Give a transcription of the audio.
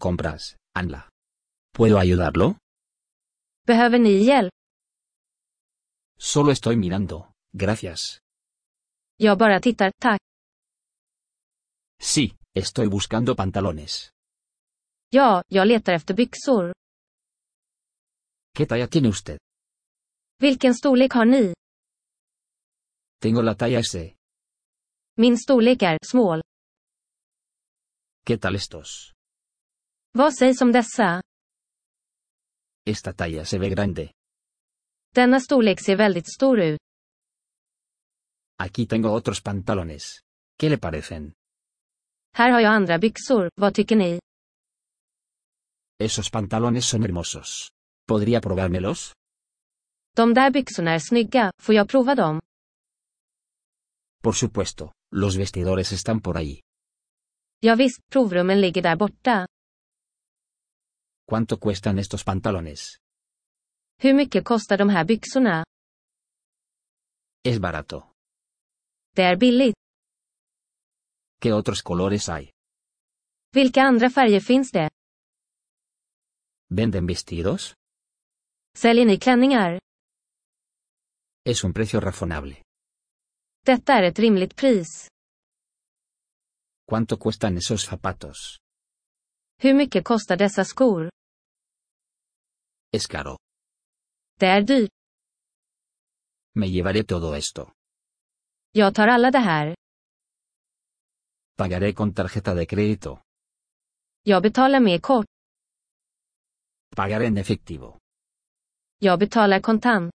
compras, Anla. ¿Puedo ayudarlo? Behöver ni hjälp? Solo estoy mirando, gracias. Jag bara tittar, tack. Sí, estoy buscando pantalones. Ja, jag letar efter byxor. ¿Qué talla tiene usted? Vilken storlek har ni? Tengo la talla S. Min storlek är small. ¿Qué tal estos? Vad sägs om dessa? Esta talla se ve grande. Denna storlek ser väldigt stor ut. Aquí tengo otros pantalones. ¿Qué le parecen? Här har jag andra byxor, vad tycker ni? Esos pantalones son hermosos. ¿Podría probármelos? De där byxorna är snygga, får jag prova dem? Por supuesto, los vestidores están por ahí. Ja visst, provrummen ligger där borta. ¿Cuánto cuestan estos pantalones? Hur mycket kostar de här byxorna? Es barato. Det är billigt. ¿Qué otros colores hay? Vilka andra färger finns det? ¿Venden vestidos? Säljer ni klänningar? Es un precio razonable. Detta är ett rimligt pris. ¿Cuánto cuestan esos zapatos? Hur mycket kostar dessa skor? Es caro. Det är dyrt. Me llevaré todo esto. Jag tar alla det här. Pagaré con tarjeta de crédito. Jag betalar med kort. Pagaré en efectivo. Jag betalar kontant.